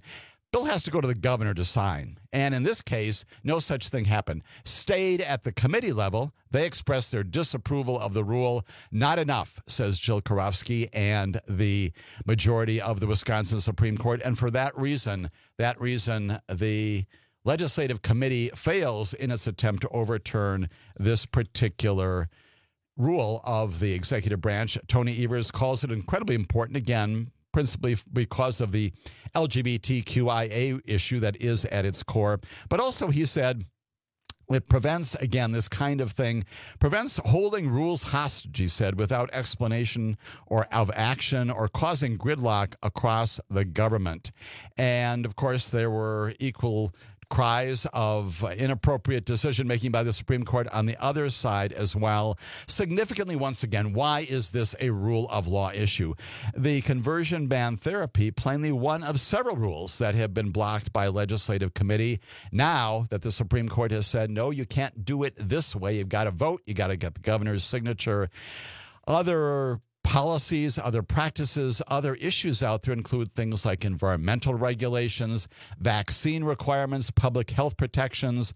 bill has to go to the governor to sign. And in this case, no such thing happened. Stayed at the committee level. They expressed their disapproval of the rule. Not enough, says Jill Karofsky and the majority of the Wisconsin Supreme Court. And for that reason, that reason, the legislative committee fails in its attempt to overturn this particular rule of the executive branch. Tony Evers calls it incredibly important, again, principally because of the L G B T Q I A issue that is at its core. But also, he said, it prevents, again, this kind of thing, prevents holding rules hostage, he said, without explanation or of action or causing gridlock across the government. And, of course, there were equal cries of inappropriate decision-making by the Supreme Court on the other side as well. Significantly, once again, why is this a rule of law issue? The conversion ban therapy, plainly one of several rules that have been blocked by a legislative committee. Now that the Supreme Court has said, no, you can't do it this way. You've got to vote. You got to get the governor's signature. Other policies, other practices, other issues out there include things like environmental regulations, vaccine requirements, public health protections.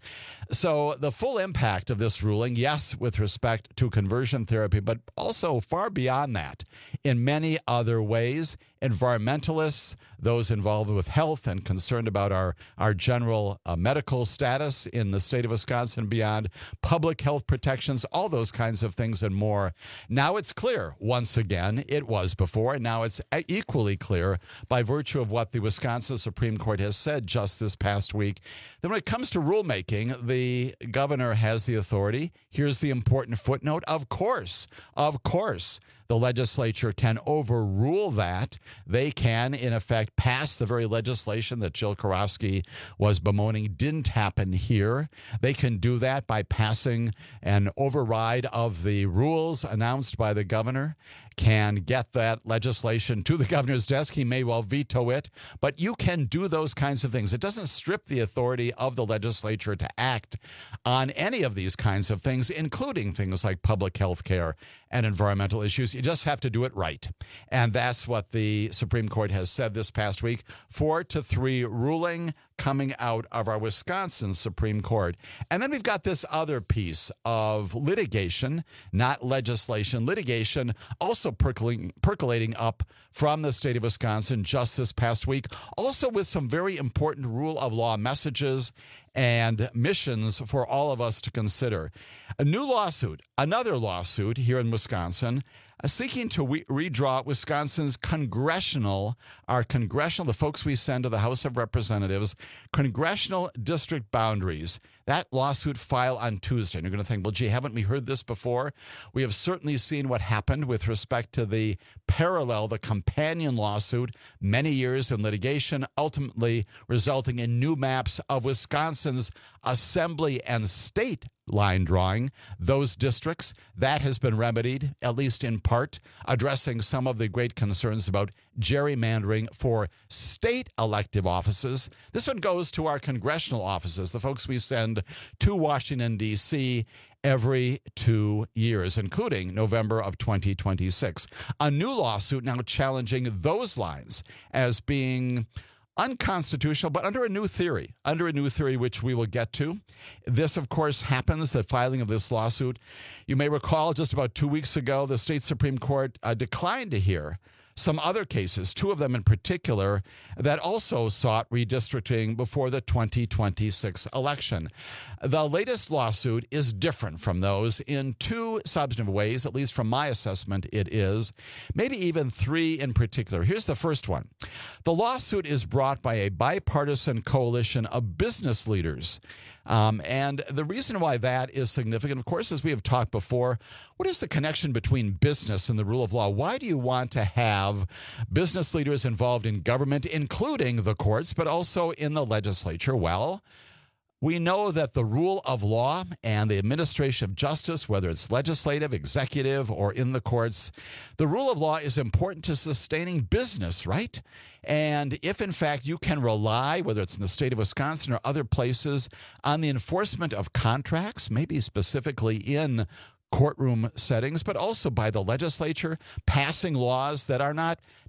So the full impact of this ruling, yes, with respect to conversion therapy, but also far beyond that in many other ways. Environmentalists, those involved with health and concerned about our, our general uh, medical status in the state of Wisconsin and beyond, public health protections, all those kinds of things and more. Now it's clear, once again, it was before, and now it's equally clear by virtue of what the Wisconsin Supreme Court has said just this past week, that when it comes to rulemaking, the governor has the authority. Here's the important footnote. Of course, of course, the legislature can overrule that. They can, in effect, pass the very legislation that Jill Karofsky was bemoaning didn't happen here. They can do that by passing an override of the rules announced by the governor, can get that legislation to the governor's desk. He may well veto it, but you can do those kinds of things. It doesn't strip the authority of the legislature to act on any of these kinds of things, including things like public health care and environmental issues. You just have to do it right. And that's what the Supreme Court has said this past week. Four to three ruling coming out of our Wisconsin Supreme Court. And then we've got this other piece of litigation, not legislation, litigation also percolating, percolating up from the state of Wisconsin just this past week, also with some very important rule of law messages and missions for all of us to consider. A new lawsuit, another lawsuit here in Wisconsin, uh, seeking to we- redraw Wisconsin's congressional, our congressional, the folks we send to the House of Representatives, congressional district boundaries. That lawsuit filed on Tuesday. And you're going to think, well, gee, haven't we heard this before? We have certainly seen what happened with respect to the parallel, the companion lawsuit, many years in litigation, ultimately resulting in new maps of Wisconsin's assembly and state line drawing, those districts. That has been remedied, at least in part, addressing some of the great concerns about gerrymandering for state elective offices. This one goes to our congressional offices, the folks we send to Washington, D C every two years, including November of twenty twenty-six. A new lawsuit now challenging those lines as being unconstitutional, but under a new theory, under a new theory which we will get to. This, of course, happens, the filing of this lawsuit. You may recall just about two weeks ago, the state Supreme Court uh, declined to hear some other cases, two of them in particular, that also sought redistricting before the twenty twenty-six election. The latest lawsuit is different from those in two substantive ways, at least from my assessment it is, maybe even three in particular. Here's the first one. The lawsuit is brought by a bipartisan coalition of business leaders. Um, and the reason why that is significant, of course, as we have talked before, what is the connection between business and the rule of law? Why do you want to have business leaders involved in government, including the courts, but also in the legislature? Well, we know that the rule of law and the administration of justice, whether it's legislative, executive, or in the courts, the rule of law is important to sustaining business, right? And if, in fact, you can rely, whether it's in the state of Wisconsin or other places, on the enforcement of contracts, maybe specifically in courtroom settings, but also by the legislature passing laws that are not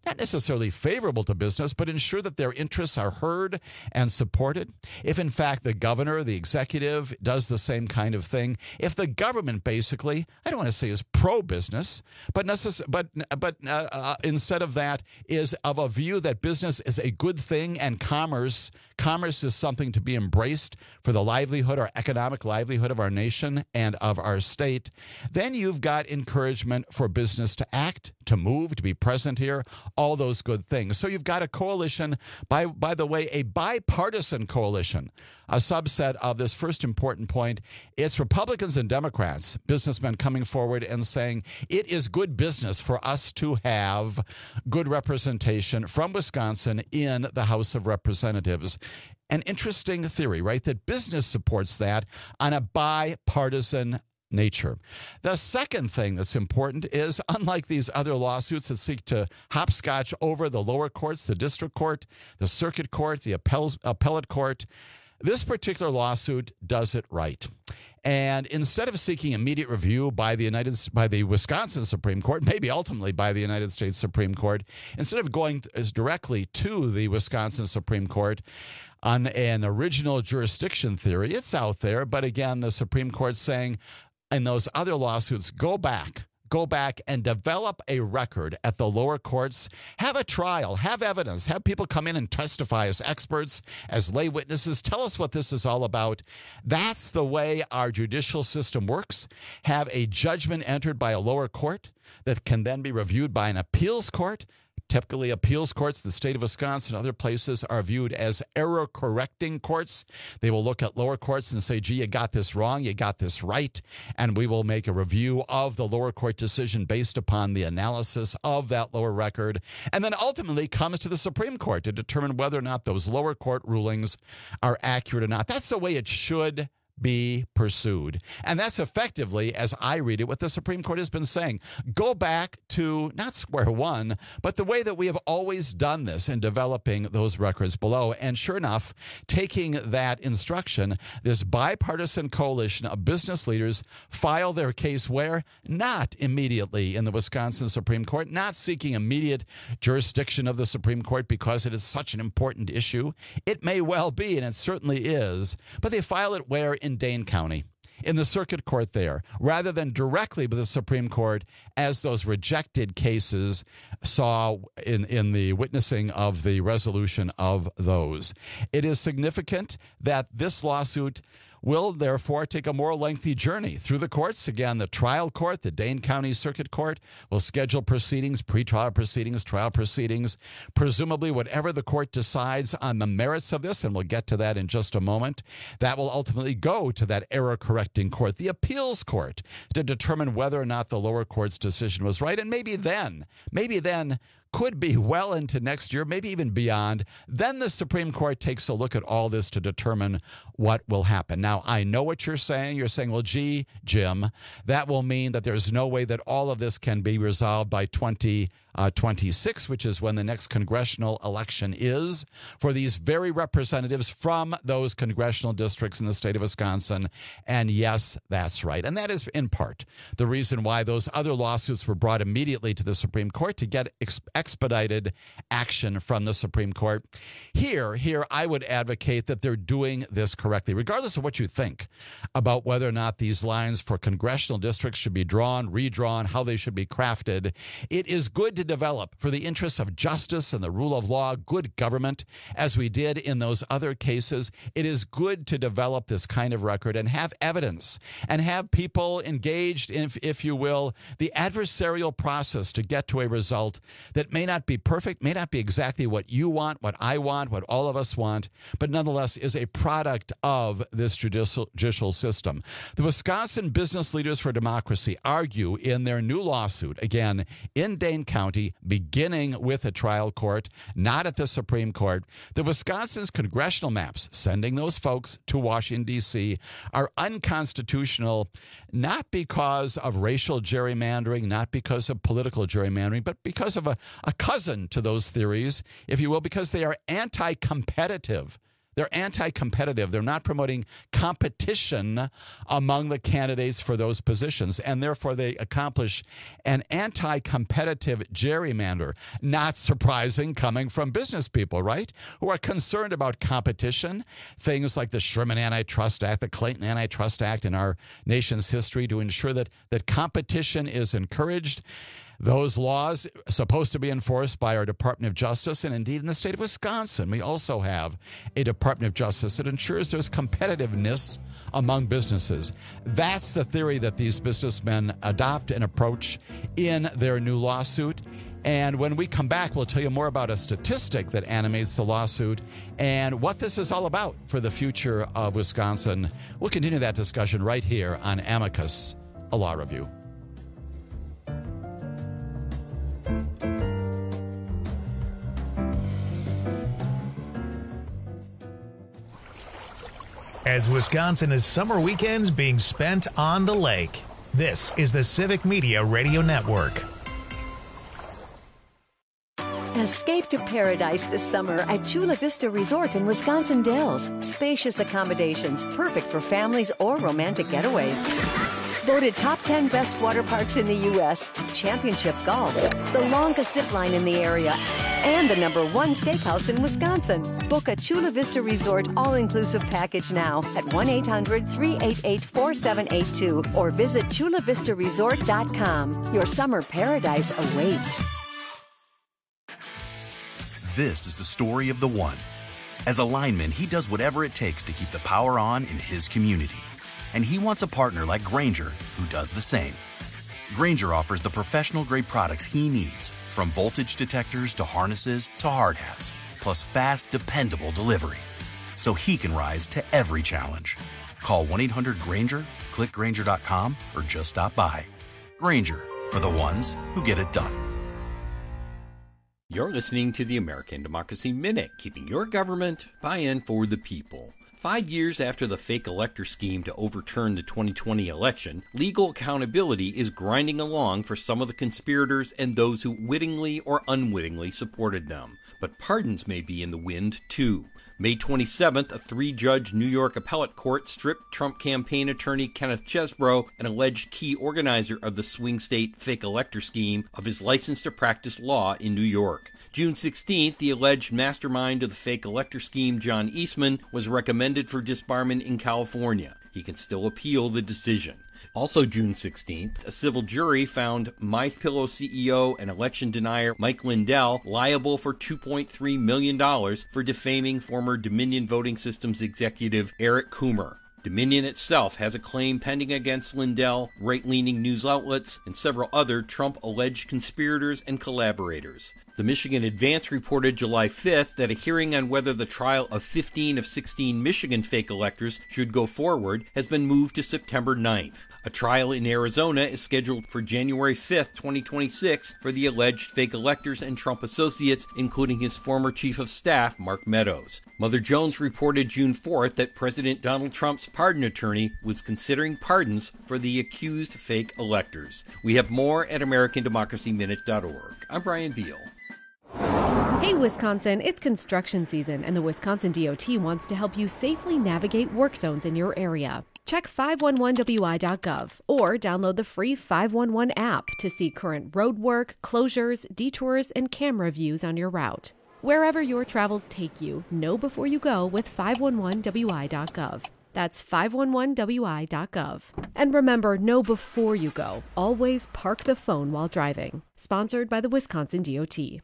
not necessarily favorable to business, but ensure that their interests are heard and supported. If, in fact, the governor, the executive, does the same kind of thing, if the government basically, I don't want to say is pro-business, but necess- but but uh, uh, instead of that is of a view that business is a good thing and commerce, commerce is something to be embraced for the livelihood or economic livelihood of our nation and of our state, then you've got encouragement for business to act, to move, to be present here, all those good things. So you've got a coalition, by by the way, a bipartisan coalition, a subset of this first important point. It's Republicans and Democrats, businessmen coming forward and saying it is good business for us to have good representation from Wisconsin in the House of Representatives. An interesting theory, right? That business supports that on a bipartisan nature. The second thing that's important is, unlike these other lawsuits that seek to hopscotch over the lower courts, the district court, the circuit court, the appellate, appellate court, this particular lawsuit does it right. And instead of seeking immediate review by the United by the Wisconsin Supreme Court, maybe ultimately by the United States Supreme Court, instead of going as directly to the Wisconsin Supreme Court on an original jurisdiction theory, it's out there. But again, the Supreme Court saying in those other lawsuits, go back. Go back and develop a record at the lower courts. Have a trial. Have evidence. Have people come in and testify as experts, as lay witnesses. Tell us what this is all about. That's the way our judicial system works. Have a judgment entered by a lower court that can then be reviewed by an appeals court. Typically, appeals courts, the state of Wisconsin and other places, are viewed as error-correcting courts. They will look at lower courts and say, gee, you got this wrong, you got this right, and we will make a review of the lower court decision based upon the analysis of that lower record, and then ultimately comes to the Supreme Court to determine whether or not those lower court rulings are accurate or not. That's the way it should be pursued. And that's effectively, as I read it, what the Supreme Court has been saying. Go back to not square one, but the way that we have always done this in developing those records below. And sure enough, taking that instruction, this bipartisan coalition of business leaders file their case where? Not immediately in the Wisconsin Supreme Court, not seeking immediate jurisdiction of the Supreme Court because it is such an important issue. It may well be, and it certainly is, but they file it where? In Dane County, in the circuit court there, rather than directly with the Supreme Court, as those rejected cases saw in, in the witnessing of the resolution of those. It is significant that this lawsuit will therefore take a more lengthy journey through the courts. Again, the trial court, the Dane County Circuit Court, will schedule proceedings, pretrial proceedings, trial proceedings, presumably whatever the court decides on the merits of this, and we'll get to that in just a moment, that will ultimately go to that error-correcting court, the appeals court, to determine whether or not the lower court's decision was right. And maybe then, maybe then, could be well into next year, maybe even beyond. Then the Supreme Court takes a look at all this to determine what will happen. Now, I know what you're saying. You're saying, well, gee, Jim, that will mean that there's no way that all of this can be resolved by twenty twenty-six, which is when the next congressional election is, for these very representatives from those congressional districts in the state of Wisconsin. And yes, that's right. And that is in part the reason why those other lawsuits were brought immediately to the Supreme Court, to get ex- expedited action from the Supreme Court. Here, here, I would advocate that they're doing this correctly, regardless of what you think about whether or not these lines for congressional districts should be drawn, redrawn, how they should be crafted. It is good to develop, for the interests of justice and the rule of law, good government, as we did in those other cases. It is good to develop this kind of record and have evidence and have people engaged in, if, if you will, the adversarial process to get to a result that may not be perfect, may not be exactly what you want, what I want, what all of us want, but nonetheless is a product of this judicial, judicial system. The Wisconsin Business Leaders for Democracy argue in their new lawsuit, again, in Dane County, beginning with a trial court, not at the Supreme Court, that Wisconsin's congressional maps, sending those folks to Washington, D C, are unconstitutional, not because of racial gerrymandering, not because of political gerrymandering, but because of a, a cousin to those theories, if you will, because they are anti-competitive. They're anti-competitive. They're not promoting competition among the candidates for those positions, and therefore they accomplish an anti-competitive gerrymander. Not surprising coming from business people, right? Who are concerned about competition. Things like the Sherman Antitrust Act, the Clayton Antitrust Act in our nation's history to ensure that, that competition is encouraged. Those laws are supposed to be enforced by our Department of Justice, and indeed in the state of Wisconsin, we also have a Department of Justice that ensures there's competitiveness among businesses. That's the theory that these businessmen adopt and approach in their new lawsuit. And when we come back, we'll tell you more about a statistic that animates the lawsuit and what this is all about for the future of Wisconsin. We'll continue that discussion right here on Amicus, a law review. As Wisconsin is summer weekends being spent on the lake, this is the Civic Media Radio Network. Escape to paradise this summer at Chula Vista Resort in Wisconsin Dells. Spacious accommodations, perfect for families or romantic getaways. Voted top ten best water parks in the U S, championship golf, the longest zip line in the area, and the number one steakhouse in Wisconsin. Book a Chula Vista Resort all-inclusive package now at one eight hundred, three eight eight, four seven eight two or visit chula vista resort dot com. Your summer paradise awaits. This is the story of the one. As a lineman, he does whatever it takes to keep the power on in his community. And he wants a partner like Grainger who does the same. Grainger offers the professional-grade products he needs, from voltage detectors to harnesses to hard hats, plus fast, dependable delivery, so he can rise to every challenge. Call one eight hundred Grainger, click Grainger dot com, or just stop by. Grainger, for the ones who get it done. You're listening to the American Democracy Minute, keeping your government buy-in for the people. Five years after the fake elector scheme to overturn the twenty twenty election, legal accountability is grinding along for some of the conspirators and those who wittingly or unwittingly supported them. But pardons may be in the wind, too. May twenty-seventh, a three-judge New York appellate court stripped Trump campaign attorney Kenneth Chesebro, an alleged key organizer of the swing state fake elector scheme, of his license to practice law in New York. June sixteenth, the alleged mastermind of the fake elector scheme, John Eastman, was recommended for disbarment in California. He can still appeal the decision. Also June sixteenth, a civil jury found MyPillow C E O and election denier Mike Lindell liable for two point three million dollars for defaming former Dominion Voting Systems executive Eric Coomer. Dominion itself has a claim pending against Lindell, right-leaning news outlets, and several other Trump-alleged conspirators and collaborators. The Michigan Advance reported July fifth that a hearing on whether the trial of fifteen of sixteen Michigan fake electors should go forward has been moved to September ninth. A trial in Arizona is scheduled for January fifth, twenty twenty-six for the alleged fake electors and Trump associates, including his former chief of staff, Mark Meadows. Mother Jones reported June fourth that President Donald Trump's pardon attorney was considering pardons for the accused fake electors. We have more at American Democracy Minute dot org. I'm Brian Beal. Hey Wisconsin, it's construction season and the Wisconsin D O T wants to help you safely navigate work zones in your area. Check five one one W I dot gov or download the free five one one app to see current road work, closures, detours, and camera views on your route. Wherever your travels take you, know before you go with five one one W I dot gov. That's five one one W I dot gov. And remember, know before you go. Always park the phone while driving. Sponsored by the Wisconsin D O T.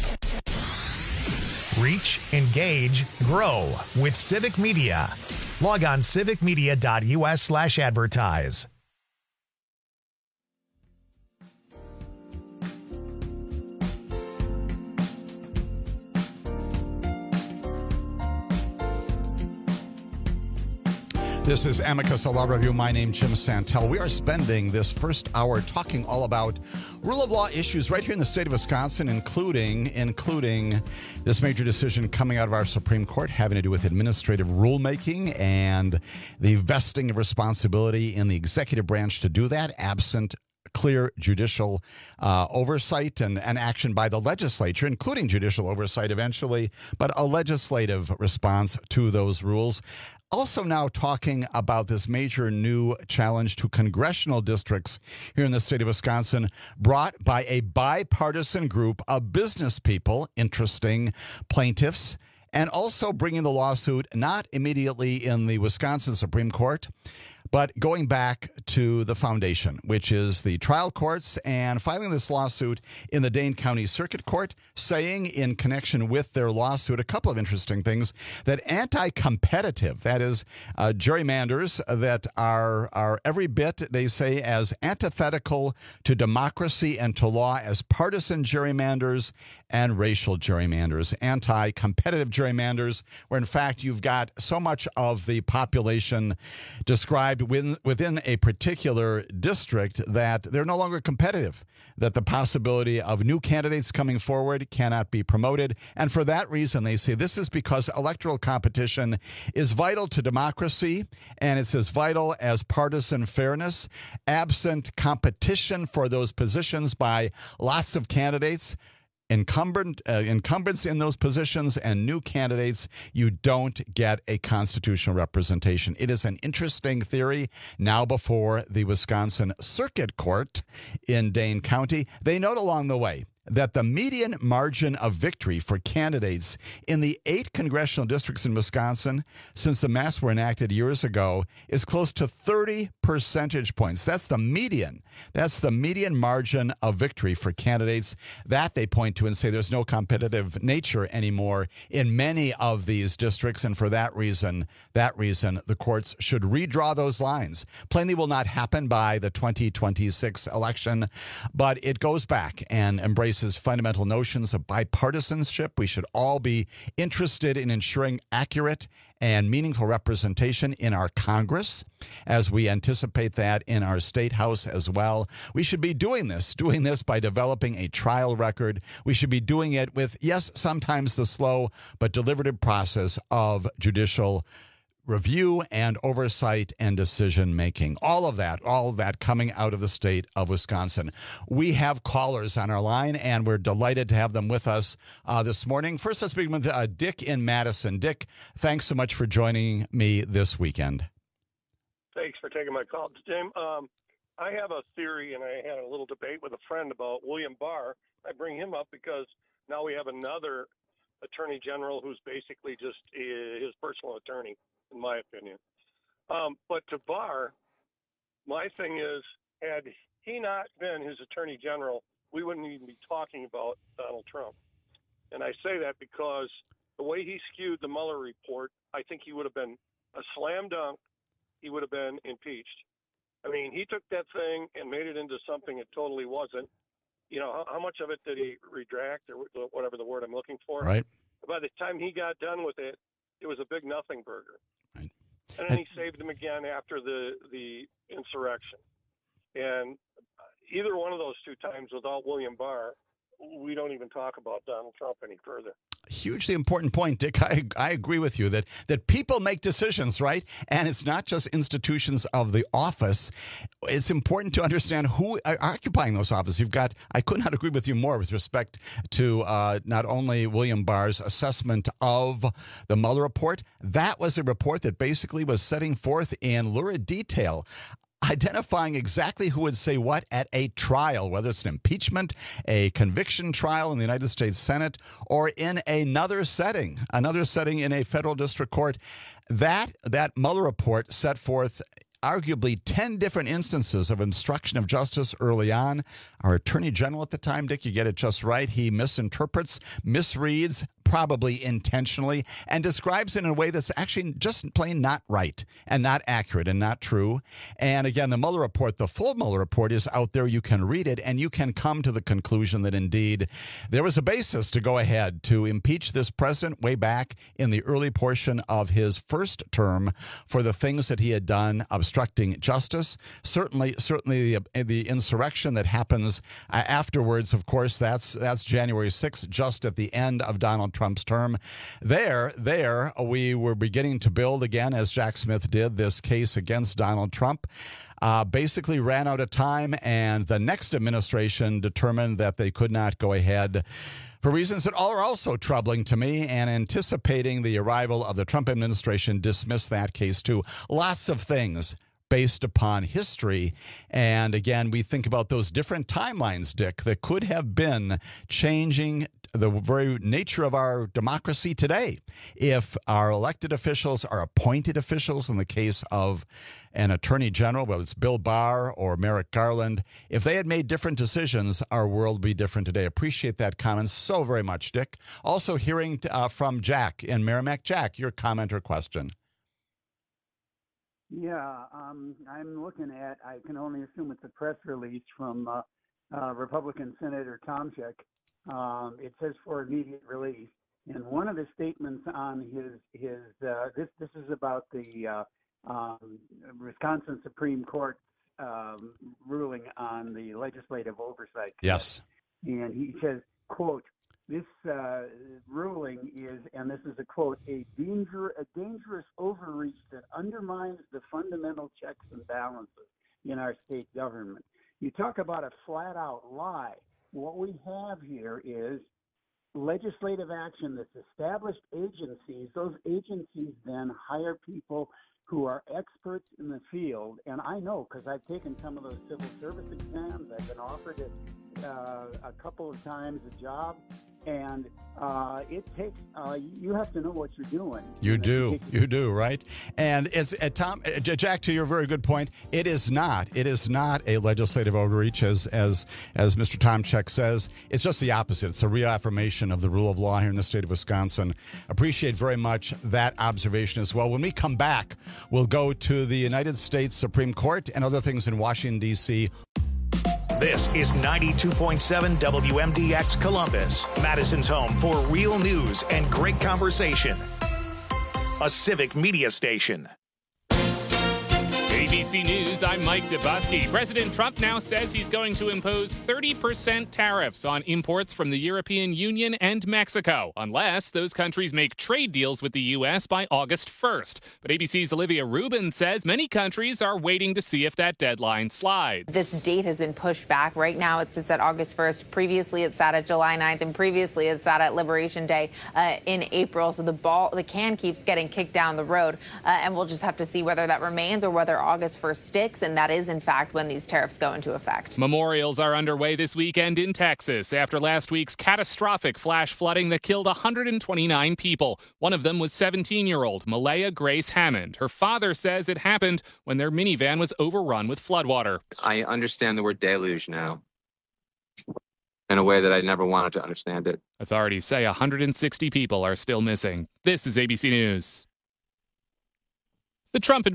Reach, engage, grow with Civic Media. Log on civic media dot U S slash advertise. This is Amicus, a law review. My name is Jim Santel. We are spending this first hour talking all about rule of law issues right here in the state of Wisconsin, including including this major decision coming out of our Supreme Court having to do with administrative rulemaking and the vesting of responsibility in the executive branch to do that, absent clear judicial uh, oversight and, and action by the legislature, including judicial oversight eventually, but a legislative response to those rules. Also now talking about this major new challenge to congressional districts here in the state of Wisconsin, brought by a bipartisan group of business people, interesting plaintiffs, and also bringing the lawsuit not immediately in the Wisconsin Supreme Court, but going back to the foundation, which is the trial courts, and filing this lawsuit in the Dane County Circuit Court, saying in connection with their lawsuit a couple of interesting things, that anti-competitive, that is, uh, gerrymanders that are, are every bit, they say, as antithetical to democracy and to law as partisan gerrymanders and racial gerrymanders. Anti-competitive gerrymanders, where in fact you've got so much of the population described within, within a particular district that they're no longer competitive, that the possibility of new candidates coming forward cannot be promoted. And for that reason, they say this is because electoral competition is vital to democracy, and it's as vital as partisan fairness. Absent competition for those positions by lots of candidates, Incumbent, uh, incumbents in those positions and new candidates, you don't get a constitutional representation. It is an interesting theory now before the Wisconsin Circuit Court in Dane County. They note along the way that the median margin of victory for candidates in the eight congressional districts in Wisconsin since the maps were enacted years ago is close to thirty percentage points. That's the median. That's the median margin of victory for candidates. That they point to and say there's no competitive nature anymore in many of these districts, and for that reason, that reason, the courts should redraw those lines. Plainly will not happen by the twenty twenty-six election, but it goes back and embraces fundamental notions of bipartisanship. We should all be interested in ensuring accurate and meaningful representation in our Congress, as we anticipate that in our state house as well. We should be doing this, doing this by developing a trial record. We should be doing it with, yes, sometimes the slow but deliberative process of judicial review and oversight and decision making. All of that, all of that coming out of the state of Wisconsin. We have callers on our line, and we're delighted to have them with us uh, this morning. First, let's begin with uh, Dick in Madison. Dick, thanks so much for joining me this weekend. Thanks for taking my call, Jim. Um, I have a theory, and I had a little debate with a friend about William Barr. I bring him up because now we have another attorney general who's basically just his personal attorney, in my opinion. Um, but to Barr, my thing is, had he not been his attorney general, we wouldn't even be talking about Donald Trump. And I say that because the way he skewed the Mueller report, I think he would have been a slam dunk. He would have been impeached. I mean, he took that thing and made it into something it totally wasn't. You know, how, how much of it did he retract, or whatever the word I'm looking for? Right. By the time he got done with it, it was a big nothing burger. Right. And then he saved them again after the, the insurrection. And either one of those two times without William Barr, we don't even talk about Donald Trump any further. Hugely important point, Dick. I, I agree with you that, that people make decisions, right? And it's not just institutions of the office. It's important to understand who are occupying those offices. You've got, I could not agree with you more with respect to uh, not only William Barr's assessment of the Mueller report. That was a report that basically was setting forth in lurid detail, identifying exactly who would say what at a trial, whether it's an impeachment, a conviction trial in the United States Senate, or in another setting, another setting in a federal district court. That, that Mueller report set forth arguably ten different instances of obstruction of justice early on. Our Attorney General at the time, Dick, you get it just right. He misinterprets, misreads, probably intentionally, and describes it in a way that's actually just plain not right and not accurate and not true. And again, the Mueller report, the full Mueller report is out there. You can read it, and you can come to the conclusion that indeed there was a basis to go ahead to impeach this president way back in the early portion of his first term for the things that he had done, obstructing justice. Certainly, certainly the, the insurrection that happens uh, afterwards, of course, that's that's January sixth, just at the end of Donald Trump's term. There, there, we were beginning to build again, as Jack Smith did, this case against Donald Trump. Uh, basically ran out of time, and the next administration determined that they could not go ahead for reasons that are also troubling to me, and anticipating the arrival of the Trump administration dismissed that case too. Lots of things based upon history. And again, we think about those different timelines, Dick, that could have been changing the very nature of our democracy today. If our elected officials are appointed officials, in the case of an attorney general, whether it's Bill Barr or Merrick Garland, if they had made different decisions, our world would be different today. Appreciate that comment so very much, Dick. Also hearing uh, from Jack in Merrimack. Jack, your comment or question? Yeah, um, I'm looking at, I can only assume it's a press release from uh, uh, Republican Senator Tomczyk. Um, it says for immediate release. And one of the statements on his, his uh, this, this is about the uh, um, Wisconsin Supreme Court um, ruling on the legislative oversight. Yes. And he says, quote, this uh, ruling is, and this is a quote, a danger, a dangerous overreach that undermines the fundamental checks and balances in our state government. You talk about a flat-out lie. What we have here is legislative action that's established agencies. Those agencies then hire people who are experts in the field. And I know, because I've taken some of those civil service exams. I've been offered it uh, a couple of times a job. And uh, it takes, uh, you have to know what you're doing. You do. You do, right? And it's, uh, Tom, uh, Jack, to your very good point, it is not. It is not a legislative overreach, as as as Mister Tomczyk says. It's just the opposite. It's a reaffirmation of the rule of law here in the state of Wisconsin. Appreciate very much that observation as well. When we come back, we'll go to the United States Supreme Court and other things in Washington, D C This is ninety-two point seven W M D X Columbus, Madison's home for real news and great conversation. A civic media station. A B C News, I'm Mike Dubusky. President Trump now says he's going to impose thirty percent tariffs on imports from the European Union and Mexico, unless those countries make trade deals with the U S by August first. But A B C's Olivia Rubin says many countries are waiting to see if that deadline slides. This date has been pushed back. Right now it sits at August first. Previously it sat at July ninth, and previously it sat at Liberation Day uh, in April. So the ball, the can keeps getting kicked down the road, uh, and we'll just have to see whether that remains or whether August first sticks, and that is in fact when these tariffs go into effect. Memorials are underway this weekend in Texas after last week's catastrophic flash flooding that killed one hundred twenty-nine people. One of them was seventeen-year-old Malaya Grace Hammond. Her father says it happened when their minivan was overrun with floodwater. I understand the word deluge now in a way that I never wanted to understand it. Authorities say one hundred sixty people are still missing. This is A B C News. The Trump